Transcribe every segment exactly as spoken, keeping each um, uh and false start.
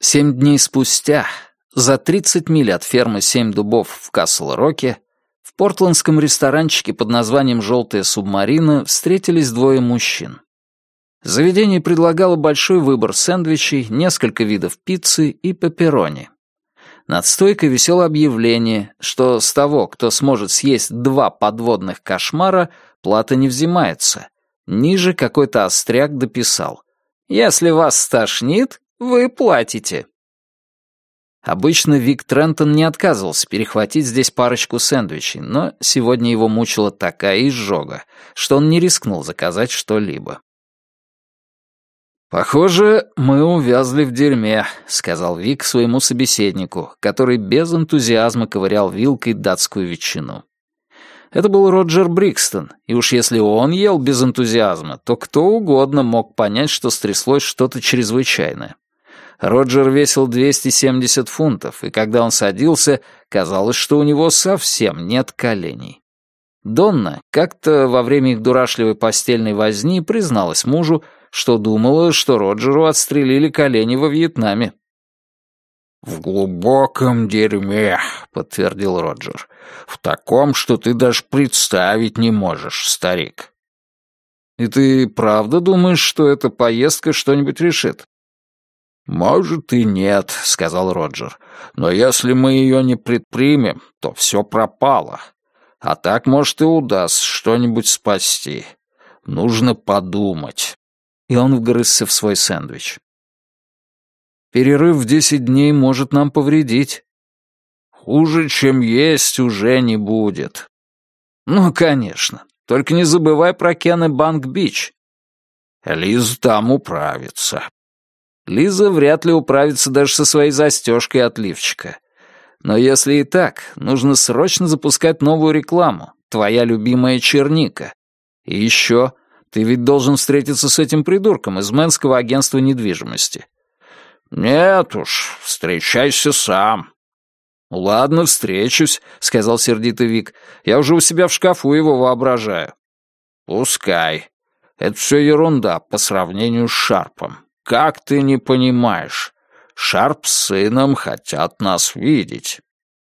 Семь дней спустя, за тридцать миль от фермы «Семь дубов» в Касл-Роке, в портландском ресторанчике под названием «Желтая субмарина» встретились двое мужчин. Заведение предлагало большой выбор сэндвичей, несколько видов пиццы и пепперони. Над стойкой висело объявление, что с того, кто сможет съесть два подводных кошмара, плата не взимается. Ниже какой-то остряк дописал: «Если вас стошнит, вы платите». Обычно Вик Трентон не отказывался перехватить здесь парочку сэндвичей, но сегодня его мучила такая изжога, что он не рискнул заказать что-либо. «Похоже, мы увязли в дерьме», — сказал Вик своему собеседнику, который без энтузиазма ковырял вилкой датскую ветчину. Это был Роджер Брикстон, и уж если он ел без энтузиазма, то кто угодно мог понять, что стряслось что-то чрезвычайное. Роджер весил двести семьдесят фунтов, и когда он садился, казалось, что у него совсем нет коленей. Донна как-то во время их дурашливой постельной возни призналась мужу, что думала, что Роджеру отстрелили колени во Вьетнаме. «В глубоком дерьме», — подтвердил Роджер. «В таком, что ты даже представить не можешь, старик». «И ты правда думаешь, что эта поездка что-нибудь решит?» «Может и нет», — сказал Роджер. «Но если мы ее не предпримем, то все пропало. А так, может, и удастся что-нибудь спасти. Нужно подумать». И он вгрызся в свой сэндвич. «Перерыв в десять дней может нам повредить». «Хуже, чем есть, уже не будет». «Ну, конечно. Только не забывай про Кеннебанк-Бич». «Лиза там управится». Лиза вряд ли управится даже со своей застежкой от лифчика. Но если и так, нужно срочно запускать новую рекламу. Твоя любимая черника. И еще, ты ведь должен встретиться с этим придурком из Мэнского агентства недвижимости. Нет уж, встречайся сам. Ладно, встречусь, сказал сердитый Вик. Я уже у себя в шкафу его воображаю. Пускай. Это все ерунда по сравнению с Шарпом. Как ты не понимаешь? Шарп с сыном хотят нас видеть.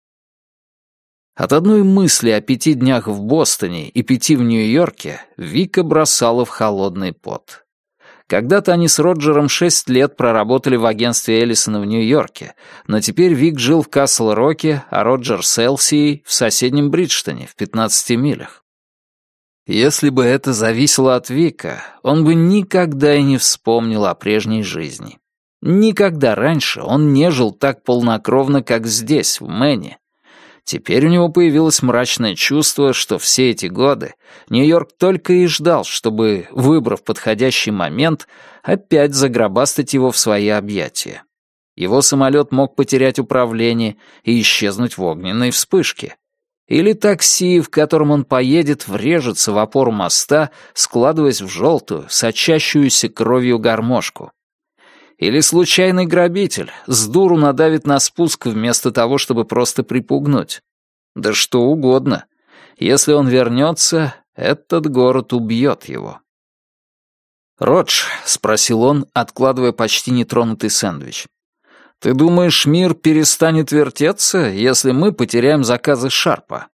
От одной мысли о пяти днях в Бостоне и пяти в Нью-Йорке Вика бросала в холодный пот. Когда-то они с Роджером шесть лет проработали в агентстве Эллисона в Нью-Йорке, но теперь Вик жил в Касл-Роке, а Роджер с Элсией в соседнем Бриджтоне, в пятнадцати милях. Если бы это зависело от Вика, он бы никогда и не вспомнил о прежней жизни. Никогда раньше он не жил так полнокровно, как здесь, в Мэне. Теперь у него появилось мрачное чувство, что все эти годы Нью-Йорк только и ждал, чтобы, выбрав подходящий момент, опять загробастать его в свои объятия. Его самолет мог потерять управление и исчезнуть в огненной вспышке. Или такси, в котором он поедет, врежется в опору моста, складываясь в желтую, сочащуюся кровью гармошку. Или случайный грабитель с дуру надавит на спуск вместо того, чтобы просто припугнуть. Да что угодно. Если он вернется, этот город убьет его. «Родж», — спросил он, откладывая почти нетронутый сэндвич, «ты думаешь, мир перестанет вертеться, если мы потеряем заказы Шарпа?»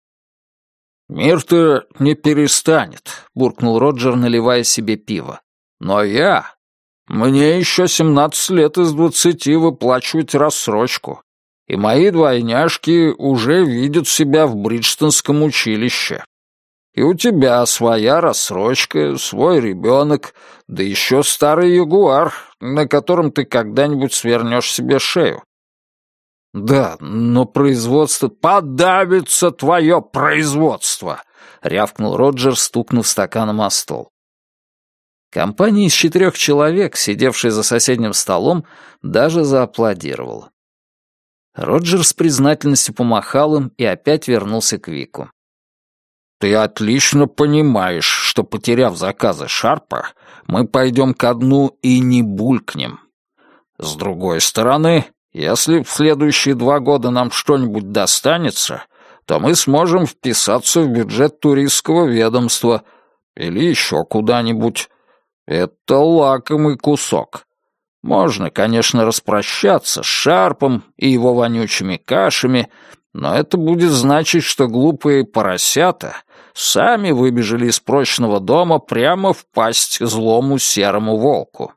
«Мир-то не перестанет», — буркнул Роджер, наливая себе пиво. «Но я... Мне еще семнадцать лет из двадцати выплачивать рассрочку, и мои двойняшки уже видят себя в Бриджтонском училище. И у тебя своя рассрочка, свой ребенок, да еще старый ягуар, на котором ты когда-нибудь свернешь себе шею». «Да, но производство...» «Подавится твое производство!» — рявкнул Роджер, стукнув стаканом о стол. Компания из четырех человек, сидевшая за соседним столом, даже зааплодировала. Роджер с признательностью помахал им и опять вернулся к Вику. «Ты отлично понимаешь, что, потеряв заказы Шарпа, мы пойдем ко дну и не булькнем. С другой стороны, если в следующие два года нам что-нибудь достанется, то мы сможем вписаться в бюджет туристского ведомства или еще куда-нибудь. Это лакомый кусок. Можно, конечно, распрощаться с Шарпом и его вонючими кашами, но это будет значить, что глупые поросята сами выбежали из прочного дома прямо в пасть злому серому волку.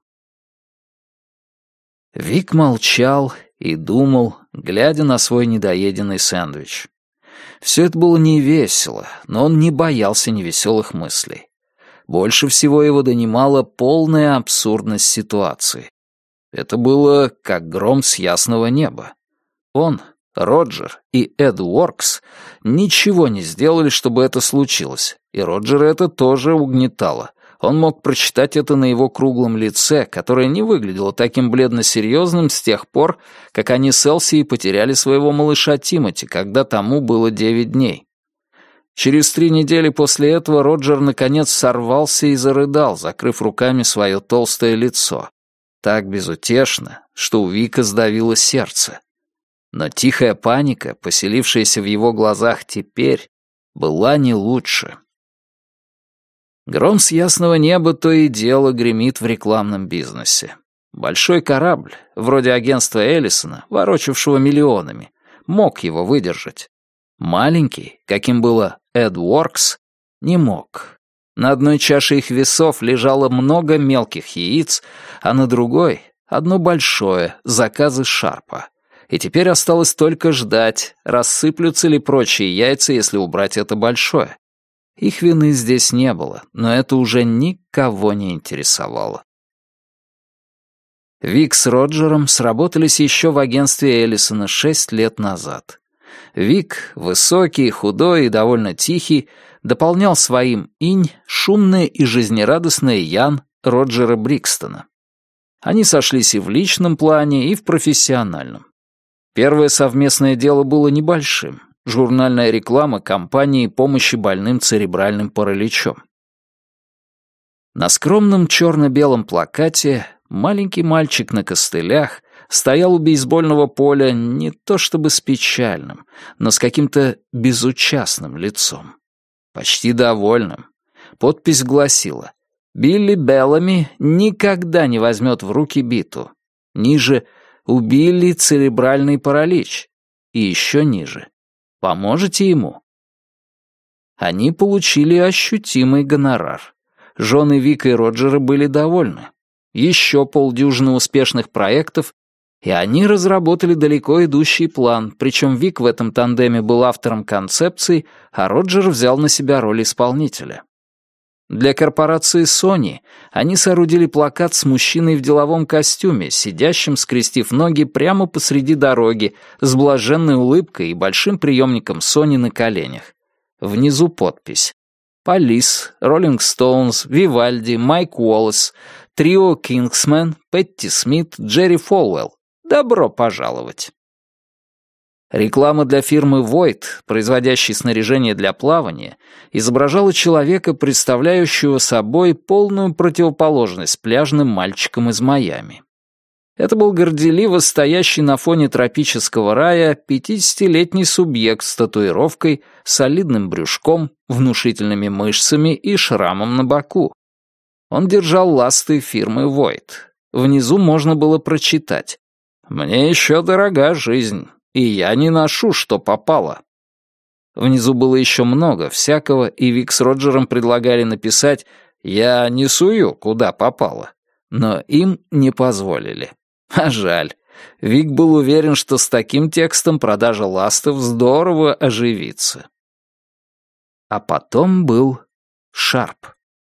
Вик молчал и думал, глядя на свой недоеденный сэндвич. Все это было невесело, но он не боялся невеселых мыслей. Больше всего его донимала полная абсурдность ситуации. Это было как гром с ясного неба. Он, Роджер и Эд Уоркс ничего не сделали, чтобы это случилось, и Роджера это тоже угнетало. Он мог прочитать это на его круглом лице, которое не выглядело таким бледно-серьезным с тех пор, как они с Элси потеряли своего малыша Тимоти, когда тому было девять дней. Через три недели после этого Роджер наконец сорвался и зарыдал, закрыв руками свое толстое лицо. Так безутешно, что у Вика сдавило сердце. Но тихая паника, поселившаяся в его глазах теперь, была не лучше. Гром с ясного неба то и дело гремит в рекламном бизнесе. Большой корабль, вроде агентства Эллисона, ворочавшего миллионами, мог его выдержать. Маленький, каким было Эд Уоркс, не мог. На одной чаше их весов лежало много мелких яиц, а на другой — одно большое, заказы Шарпа. И теперь осталось только ждать, рассыплются ли прочие яйца, если убрать это большое. Их вины здесь не было, но это уже никого не интересовало. Вик с Роджером сработались еще в агентстве Эллисона шесть лет назад. Вик, высокий, худой и довольно тихий, дополнял своим инь шумное и жизнерадостное Ян Роджера Брикстона. Они сошлись и в личном плане, и в профессиональном. Первое совместное дело было небольшим. Журнальная реклама компании помощи больным церебральным параличом. На скромном черно-белом плакате маленький мальчик на костылях стоял у бейсбольного поля не то чтобы с печальным, но с каким-то безучастным лицом. Почти довольным. Подпись гласила: «Билли Беллами никогда не возьмет в руки биту». Ниже «У Билли церебральный паралич». И еще ниже «Поможете ему?» Они получили ощутимый гонорар. Жены Вика и Роджера были довольны. Еще полдюжины успешных проектов, и они разработали далеко идущий план, причем Вик в этом тандеме был автором концепции, а Роджер взял на себя роль исполнителя. Для корпорации Sony они соорудили плакат с мужчиной в деловом костюме, сидящим, скрестив ноги прямо посреди дороги, с блаженной улыбкой и большим приемником Sony на коленях. Внизу подпись: Police, Rolling Stones, Вивальди, Майк Уоллес, трио Кингсмен, Петти Смит, Джерри Фолвелл. Добро пожаловать! Реклама для фирмы Void, производящей снаряжение для плавания, изображала человека, представляющего собой полную противоположность пляжным мальчикам из Майами. Это был горделиво стоящий на фоне тропического рая пятидесятилетний субъект с татуировкой, солидным брюшком, внушительными мышцами и шрамом на боку. Он держал ласты фирмы Void. Внизу можно было прочитать: «Мне еще дорога жизнь, и я не ношу, что попало». Внизу было еще много всякого, и Вик с Роджером предлагали написать «Я не сую, куда попало», но им не позволили. А жаль. Вик был уверен, что с таким текстом продажа ластов здорово оживится. А потом был Шарп.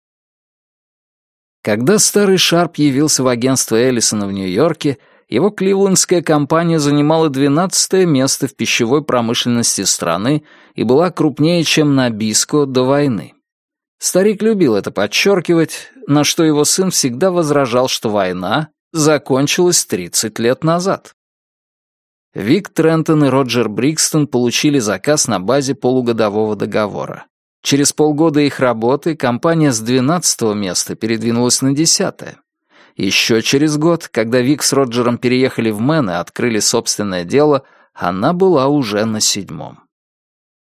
Когда старый Шарп явился в агентство Эллисона в Нью-Йорке, его кливлендская компания занимала двенадцатое место в пищевой промышленности страны и была крупнее, чем Набиско до войны. Старик любил это подчеркивать, на что его сын всегда возражал, что война закончилась тридцать лет назад. Вик Трентон и Роджер Брикстон получили заказ на базе полугодового договора. Через полгода их работы компания с двенадцатого места передвинулась на десятое. Еще через год, когда Вик с Роджером переехали в Мэн и открыли собственное дело, она была уже на седьмом.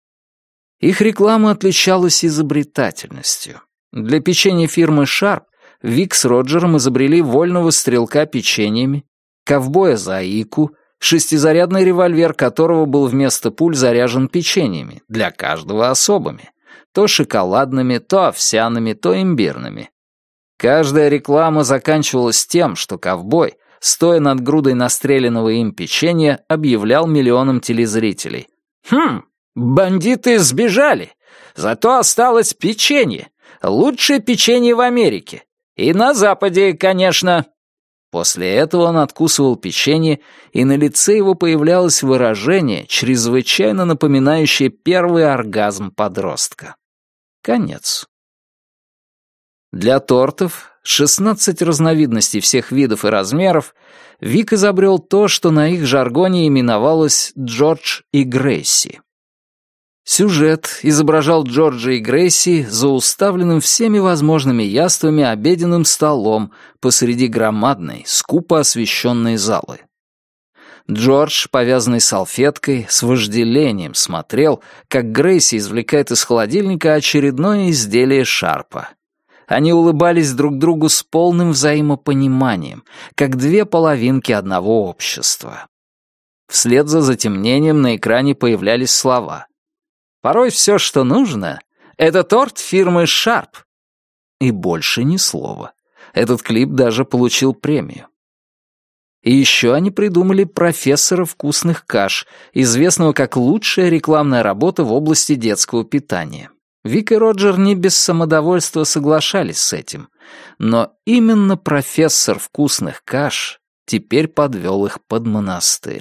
Их реклама отличалась изобретательностью. Для печенья фирмы Sharp Вик с Роджером изобрели вольного стрелка печеньями, ковбоя Заику, шестизарядный револьвер которого был вместо пуль заряжен печеньями, для каждого особыми, то шоколадными, то овсяными, то имбирными. Каждая реклама заканчивалась тем, что ковбой, стоя над грудой настреленного им печенья, объявлял миллионам телезрителей: «Хм, бандиты сбежали, зато осталось печенье, лучшее печенье в Америке. И на Западе, конечно». После этого он откусывал печенье, и на лице его появлялось выражение, чрезвычайно напоминающее первый оргазм подростка. Конец. Для тортов, шестнадцать разновидностей всех видов и размеров, Вик изобрел то, что на их жаргоне именовалось «Джордж и Грейси». Сюжет изображал Джорджа и Грейси за уставленным всеми возможными яствами обеденным столом посреди громадной, скупо освещенной залы. Джордж, повязанный салфеткой, с вожделением смотрел, как Грейси извлекает из холодильника очередное изделие Шарпа. Они улыбались друг другу с полным взаимопониманием, как две половинки одного общества. Вслед за затемнением на экране появлялись слова: «Порой все, что нужно, это торт фирмы Sharp». И больше ни слова. Этот клип даже получил премию. И еще они придумали профессора вкусных каш, известного как лучшая рекламная работа в области детского питания. Вик и Роджер не без самодовольства соглашались с этим, но именно профессор вкусных каш теперь подвел их под монастырь.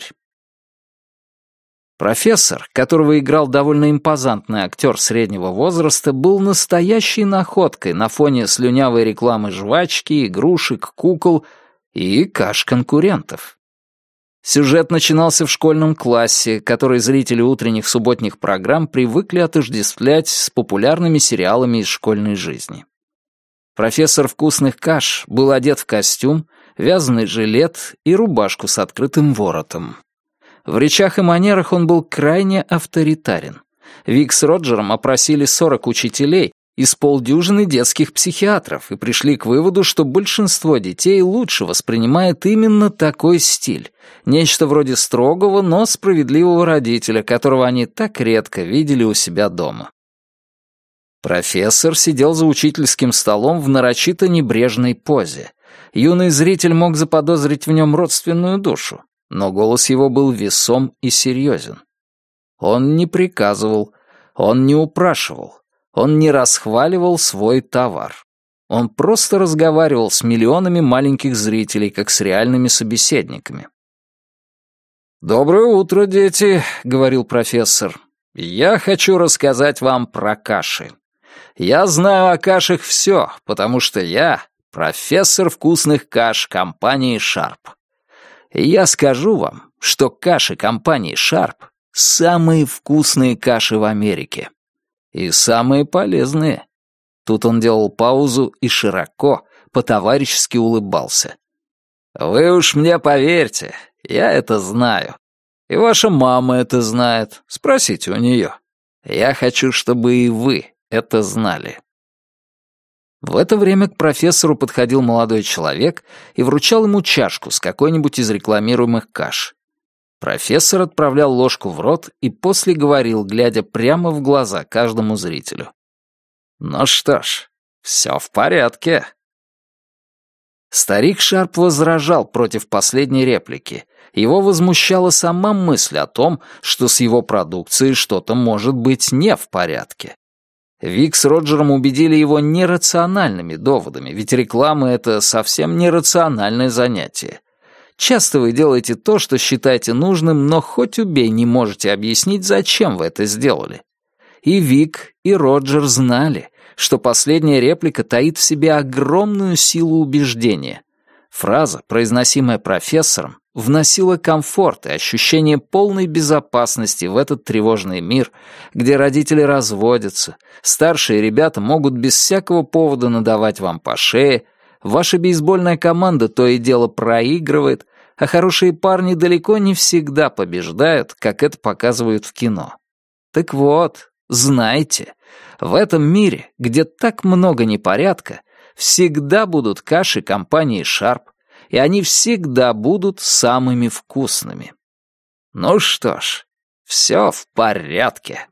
Профессор, которого играл довольно импозантный актер среднего возраста, был настоящей находкой на фоне слюнявой рекламы жвачки, игрушек, кукол и каш конкурентов. Сюжет начинался в школьном классе, который зрители утренних субботних программ привыкли отождествлять с популярными сериалами из школьной жизни. Профессор вкусных каш был одет в костюм, вязаный жилет и рубашку с открытым воротом. В речах и манерах он был крайне авторитарен. Вик с Роджером опросили сорок учителей из полдюжины детских психиатров и пришли к выводу, что большинство детей лучше воспринимает именно такой стиль, нечто вроде строгого, но справедливого родителя, которого они так редко видели у себя дома. Профессор сидел за учительским столом в нарочито небрежной позе. Юный зритель мог заподозрить в нем родственную душу, но голос его был весом и серьезен. Он не приказывал, он не упрашивал. Он не расхваливал свой товар. Он просто разговаривал с миллионами маленьких зрителей, как с реальными собеседниками. «Доброе утро, дети», — говорил профессор. «Я хочу рассказать вам про каши. Я знаю о кашах все, потому что я профессор вкусных каш компании Sharp. И я скажу вам, что каши компании Sharp — самые вкусные каши в Америке. И самые полезные». Тут он делал паузу и широко, по-товарищески улыбался. «Вы уж мне поверьте, я это знаю. И ваша мама это знает. Спросите у нее. Я хочу, чтобы и вы это знали». В это время к профессору подходил молодой человек и вручал ему чашку с какой-нибудь из рекламируемых каш. Профессор отправлял ложку в рот и после говорил, глядя прямо в глаза каждому зрителю: «Ну что ж, все в порядке». Старик Шарп возражал против последней реплики. Его возмущала сама мысль о том, что с его продукцией что-то может быть не в порядке. Вик с Роджером убедили его нерациональными доводами, ведь реклама — это совсем нерациональное занятие. Часто вы делаете то, что считаете нужным, но хоть убей не можете объяснить, зачем вы это сделали. И Вик, и Роджер знали, что последняя реплика таит в себе огромную силу убеждения. Фраза, произносимая профессором, вносила комфорт и ощущение полной безопасности в этот тревожный мир, где родители разводятся, старшие ребята могут без всякого повода надавать вам по шее, ваша бейсбольная команда то и дело проигрывает, а хорошие парни далеко не всегда побеждают, как это показывают в кино. Так вот, знайте, в этом мире, где так много непорядка, всегда будут каши компании Sharp, и они всегда будут самыми вкусными. Ну что ж, все в порядке.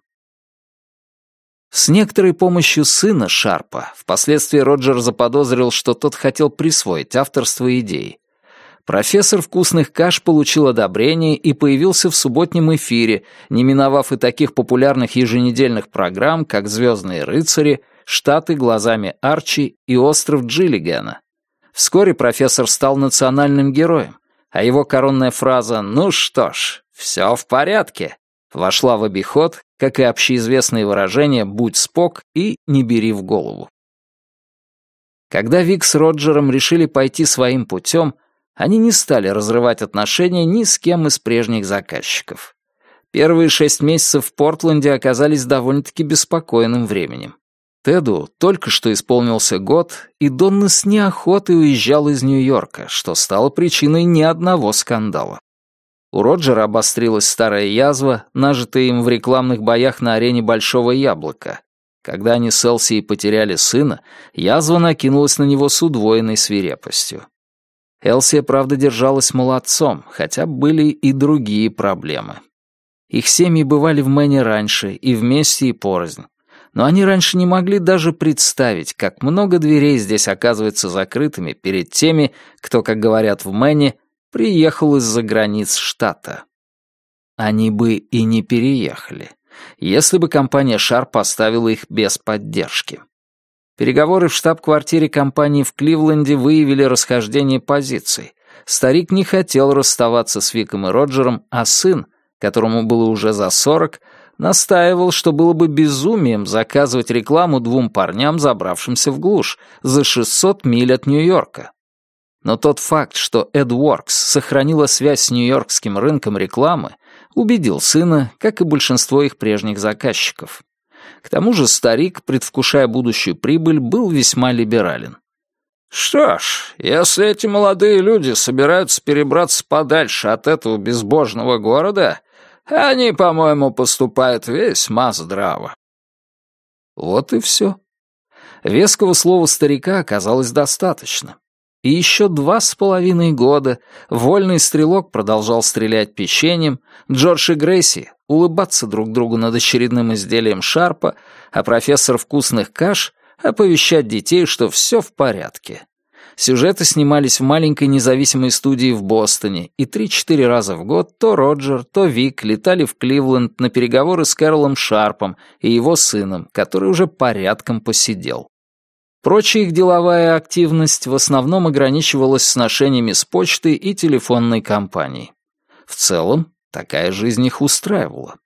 С некоторой помощью сына Шарпа впоследствии Роджер заподозрил, что тот хотел присвоить авторство идеи. Профессор вкусных каш получил одобрение и появился в субботнем эфире, не миновав и таких популярных еженедельных программ, как «Звездные рыцари», «Штаты глазами Арчи» и «Остров Джиллигана». Вскоре профессор стал национальным героем, а его коронная фраза «Ну что ж, все в порядке» вошла в обиход, как и общеизвестные выражения «будь спок» и «не бери в голову». Когда Вик с Роджером решили пойти своим путем, они не стали разрывать отношения ни с кем из прежних заказчиков. Первые шесть месяцев в Портленде оказались довольно-таки беспокойным временем. Теду только что исполнился год, и Донна с неохотой уезжал из Нью-Йорка, что стало причиной ни одного скандала. У Роджера обострилась старая язва, нажитая им в рекламных боях на арене Большого Яблока. Когда они с Элси потеряли сына, язва накинулась на него с удвоенной свирепостью. Элси, правда, держалась молодцом, хотя были и другие проблемы. Их семьи бывали в Мэне раньше, и вместе, и порознь. Но они раньше не могли даже представить, как много дверей здесь оказывается закрытыми перед теми, кто, как говорят в Мэне, приехал из-за границ штата. Они бы и не переехали, если бы компания Sharp поставила их без поддержки. Переговоры в штаб-квартире компании в Кливленде выявили расхождение позиций. Старик не хотел расставаться с Виком и Роджером, а сын, которому было уже за сорок, настаивал, что было бы безумием заказывать рекламу двум парням, забравшимся в глушь, за шестьсот миль от Нью-Йорка. Но тот факт, что AdWorks сохранила связь с нью-йоркским рынком рекламы, убедил сына, как и большинство их прежних заказчиков. К тому же старик, предвкушая будущую прибыль, был весьма либерален. «Что ж, если эти молодые люди собираются перебраться подальше от этого безбожного города, они, по-моему, поступают весьма здраво». Вот и все. Веского слова старика оказалось достаточно. И еще два с половиной года вольный стрелок продолжал стрелять печеньем, Джордж и Грейси улыбаться друг другу над очередным изделием Шарпа, а профессор вкусных каш оповещать детей, что все в порядке. Сюжеты снимались в маленькой независимой студии в Бостоне, и три-четыре раза в год то Роджер, то Вик летали в Кливленд на переговоры с Кэролом Шарпом и его сыном, который уже порядком посидел. Прочая их деловая активность в основном ограничивалась сношениями с почтой и телефонной компанией. В целом, такая жизнь их устраивала.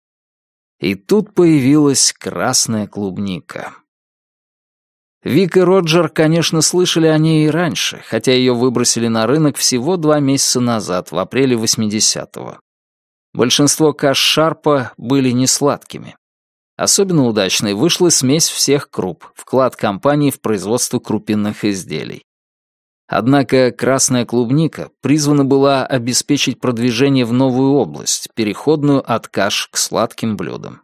И тут появилась красная клубника. Вик и Роджер, конечно, слышали о ней и раньше, хотя ее выбросили на рынок всего два месяца назад, в апреле восьмидесятого. Большинство каш Шарпа были несладкими. Особенно удачной вышла смесь всех круп, вклад компании в производство крупинных изделий. Однако красная клубника призвана была обеспечить продвижение в новую область, переходную от каш к сладким блюдам.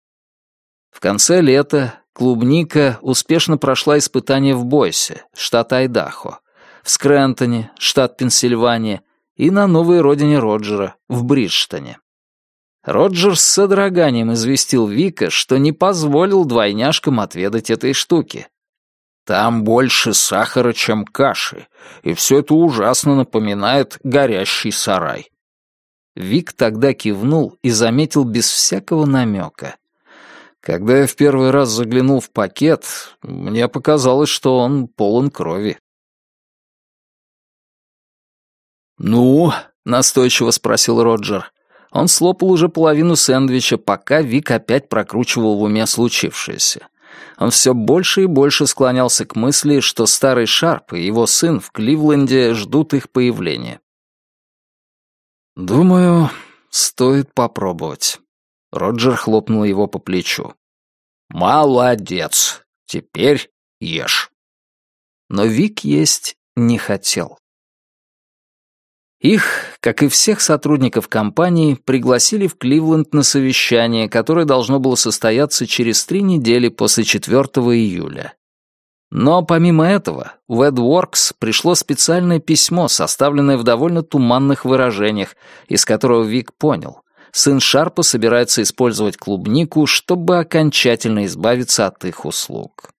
В конце лета клубника успешно прошла испытания в Бойсе, штат Айдахо, в Скрэнтоне, штат Пенсильвания, и на новой родине Роджера, в Бриджтоне. Роджер с содроганием известил Вика, что не позволил двойняшкам отведать этой штуки. «Там больше сахара, чем каши, и все это ужасно напоминает горящий сарай». Вик тогда кивнул и заметил без всякого намека. Когда я в первый раз заглянул в пакет, мне показалось, что он полон крови. «Ну?» — настойчиво спросил Роджер. Он слопал уже половину сэндвича, пока Вик опять прокручивал в уме случившееся. Он все больше и больше склонялся к мысли, что старый Шарп и его сын в Кливленде ждут их появления. «Думаю, стоит попробовать». Роджер хлопнул его по плечу. «Молодец! Теперь ешь». Но Вик есть не хотел. Их, как и всех сотрудников компании, пригласили в Кливленд на совещание, которое должно было состояться через три недели после четвёртого июля. Но помимо этого, в AdWorks пришло специальное письмо, составленное в довольно туманных выражениях, из которого Вик понял. Сын Шарпа собирается использовать клубнику, чтобы окончательно избавиться от их услуг.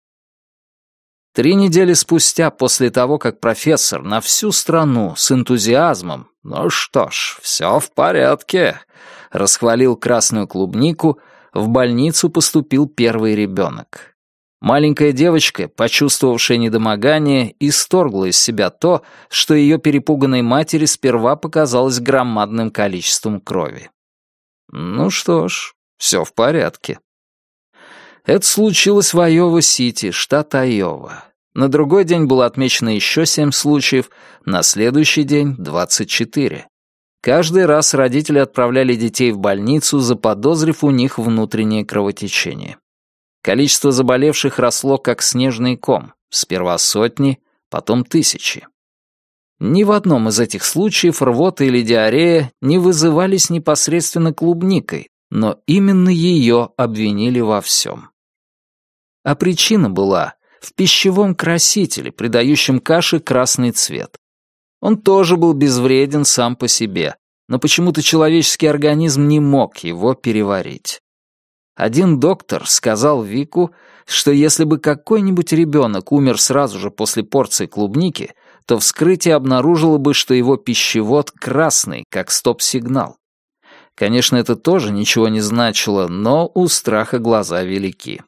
Три недели спустя, после того, как профессор на всю страну с энтузиазмом «Ну что ж, все в порядке», расхвалил красную клубнику, в больницу поступил первый ребенок. Маленькая девочка, почувствовавшая недомогание, исторгла из себя то, что ее перепуганной матери сперва показалось громадным количеством крови. Ну что ж, все в порядке. Это случилось в Айова-Сити, штат Айова. На другой день было отмечено еще семь случаев, на следующий день — двадцать четыре. Каждый раз родители отправляли детей в больницу, заподозрив у них внутреннее кровотечение. Количество заболевших росло как снежный ком, сперва сотни, потом тысячи. Ни в одном из этих случаев рвота или диарея не вызывались непосредственно клубникой, но именно ее обвинили во всем. А причина была в пищевом красителе, придающем каше красный цвет. Он тоже был безвреден сам по себе, но почему-то человеческий организм не мог его переварить. Один доктор сказал Вику, что если бы какой-нибудь ребенок умер сразу же после порции клубники, то вскрытие обнаружило бы, что его пищевод красный, как стоп-сигнал. Конечно, это тоже ничего не значило, но у страха глаза велики.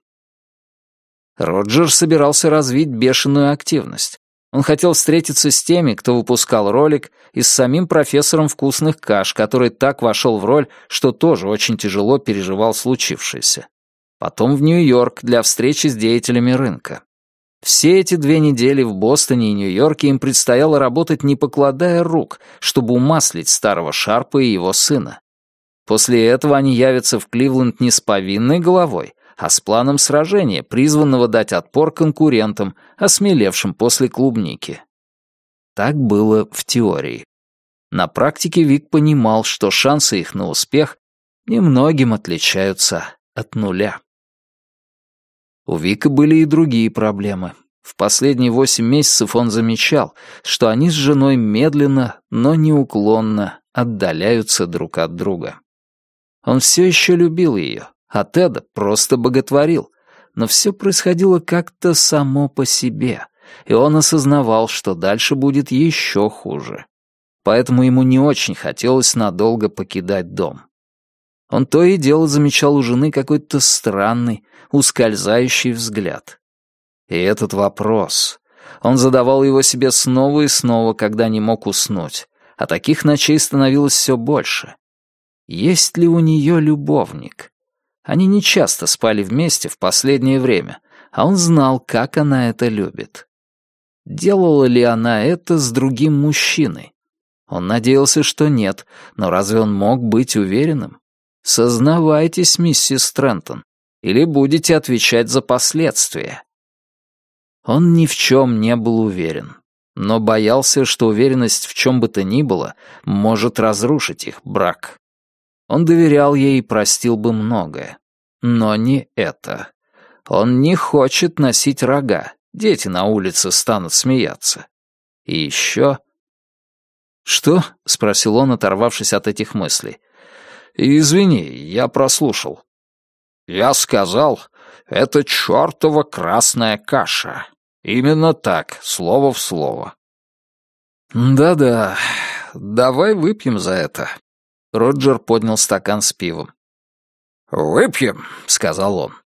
Роджер собирался развить бешеную активность. Он хотел встретиться с теми, кто выпускал ролик, и с самим профессором вкусных каш, который так вошел в роль, что тоже очень тяжело переживал случившееся. Потом в Нью-Йорк для встречи с деятелями рынка. Все эти две недели в Бостоне и Нью-Йорке им предстояло работать, не покладая рук, чтобы умаслить старого Шарпа и его сына. После этого они явятся в Кливленд не с повинной головой, а с планом сражения, призванного дать отпор конкурентам, осмелевшим после клубники. Так было в теории. На практике Вик понимал, что шансы их на успех немногим отличаются от нуля. У Вика были и другие проблемы. В последние восемь месяцев он замечал, что они с женой медленно, но неуклонно отдаляются друг от друга. Он все еще любил ее, а Теда просто боготворил, но все происходило как-то само по себе, и он осознавал, что дальше будет еще хуже. Поэтому ему не очень хотелось надолго покидать дом. Он то и дело замечал у жены какой-то странный, ускользающий взгляд. И этот вопрос, он задавал его себе снова и снова, когда не мог уснуть, а таких ночей становилось все больше. Есть ли у нее любовник? Они не часто спали вместе в последнее время, а он знал, как она это любит. Делала ли она это с другим мужчиной? Он надеялся, что нет, но разве он мог быть уверенным? Сознавайтесь, миссис Трентон, или будете отвечать за последствия. Он ни в чем не был уверен, но боялся, что уверенность в чем бы то ни было может разрушить их брак. Он доверял ей и простил бы многое. Но не это. Он не хочет носить рога. Дети на улице станут смеяться. И еще... «Что?» — спросил он, оторвавшись от этих мыслей. «Извини, я прослушал». «Я сказал, это чертова красная каша. Именно так, слово в слово». «Да-да, давай выпьем за это». Роджер поднял стакан с пивом. «Выпьем», — сказал он.